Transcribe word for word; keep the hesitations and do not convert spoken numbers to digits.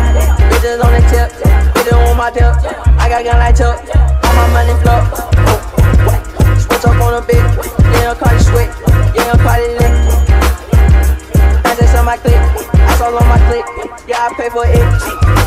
Bitches on the tip, bitches on my tip. I got gun like Chuck, all my money flow. Switch up on a bitch, yeah, I'm caught sweat, yeah, I'm caught it lit. That's just on my clip, I sold on my clip, yeah, I pay for it.